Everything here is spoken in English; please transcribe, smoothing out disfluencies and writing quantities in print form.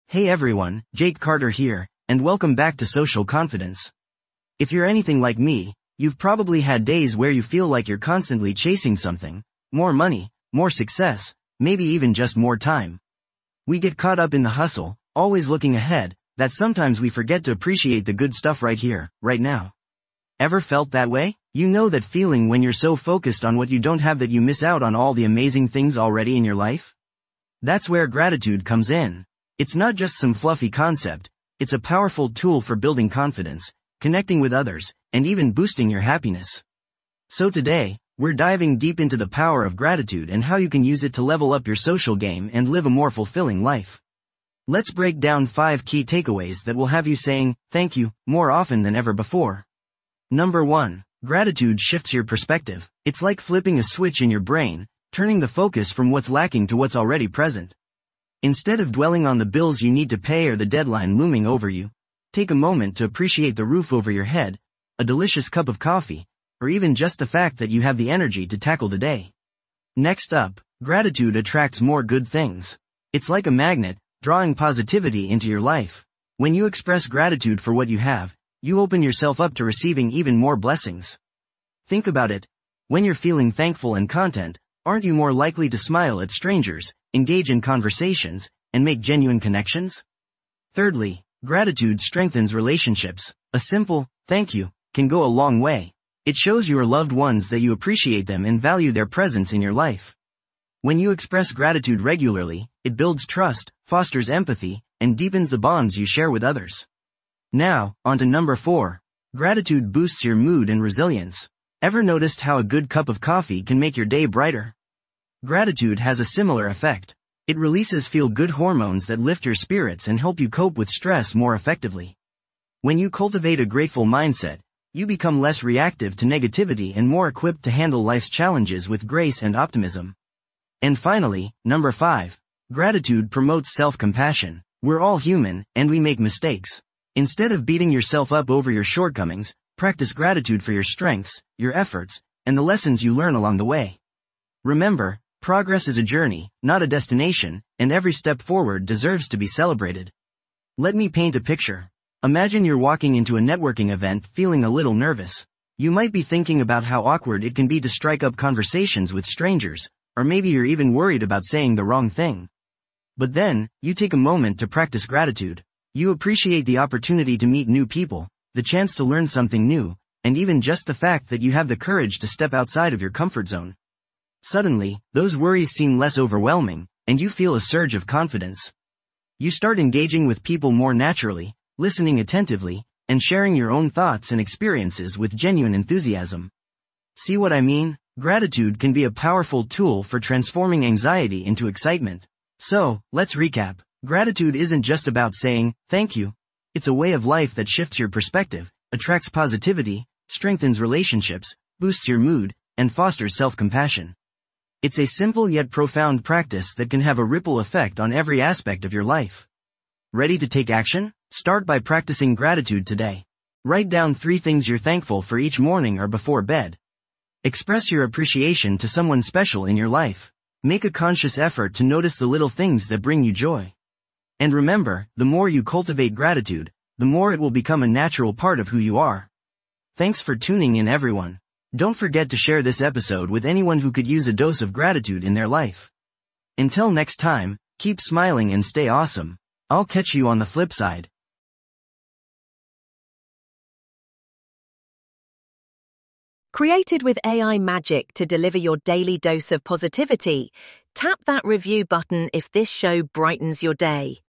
Hey everyone, Jake Carter here, and welcome back to Social Confidence. If you're anything like me, you've probably had days where you feel like you're constantly chasing something, more money, more success, maybe even just more time. We get caught up in the hustle, always looking ahead, that sometimes we forget to appreciate the good stuff right here, right now. Ever felt that way? You know that feeling when you're so focused on what you don't have that you miss out on all the amazing things already in your life? That's where gratitude comes in. It's not just some fluffy concept, it's a powerful tool for building confidence, connecting with others, and even boosting your happiness. So today, we're diving deep into the power of gratitude and how you can use it to level up your social game and live a more fulfilling life. Let's break down 5 key takeaways that will have you saying, thank you, more often than ever before. Number 1. Gratitude shifts your perspective. It's like flipping a switch in your brain, turning the focus from what's lacking to what's already present. Instead of dwelling on the bills you need to pay or the deadline looming over you, take a moment to appreciate the roof over your head, a delicious cup of coffee, or even just the fact that you have the energy to tackle the day. Next up, gratitude attracts more good things. It's like a magnet, drawing positivity into your life. When you express gratitude for what you have, you open yourself up to receiving even more blessings. Think about it. When you're feeling thankful and content, aren't you more likely to smile at strangers, engage in conversations, and make genuine connections? Thirdly, gratitude strengthens relationships. A simple, thank you, can go a long way. It shows your loved ones that you appreciate them and value their presence in your life. When you express gratitude regularly, it builds trust, fosters empathy, and deepens the bonds you share with others. Now, on to number 4. Gratitude boosts your mood and resilience. Ever noticed how a good cup of coffee can make your day brighter? Gratitude has a similar effect. It releases feel-good hormones that lift your spirits and help you cope with stress more effectively. When you cultivate a grateful mindset, you become less reactive to negativity and more equipped to handle life's challenges with grace and optimism. And finally, number 5. Gratitude promotes self-compassion. We're all human, and we make mistakes. Instead of beating yourself up over your shortcomings, practice gratitude for your strengths, your efforts, and the lessons you learn along the way. Remember, progress is a journey, not a destination, and every step forward deserves to be celebrated. Let me paint a picture. Imagine you're walking into a networking event feeling a little nervous. You might be thinking about how awkward it can be to strike up conversations with strangers, or maybe you're even worried about saying the wrong thing. But then, you take a moment to practice gratitude. You appreciate the opportunity to meet new people, the chance to learn something new, and even just the fact that you have the courage to step outside of your comfort zone. Suddenly, those worries seem less overwhelming, and you feel a surge of confidence. You start engaging with people more naturally, listening attentively, and sharing your own thoughts and experiences with genuine enthusiasm. See what I mean? Gratitude can be a powerful tool for transforming anxiety into excitement. So, let's recap. Gratitude isn't just about saying, thank you. It's a way of life that shifts your perspective, attracts positivity, strengthens relationships, boosts your mood, and fosters self-compassion. It's a simple yet profound practice that can have a ripple effect on every aspect of your life. Ready to take action? Start by practicing gratitude today. Write down 3 things you're thankful for each morning or before bed. Express your appreciation to someone special in your life. Make a conscious effort to notice the little things that bring you joy. And remember, the more you cultivate gratitude, the more it will become a natural part of who you are. Thanks for tuning in, everyone. Don't forget to share this episode with anyone who could use a dose of gratitude in their life. Until next time, keep smiling and stay awesome. I'll catch you on the flip side. Created with AI magic to deliver your daily dose of positivity, tap that review button if this show brightens your day.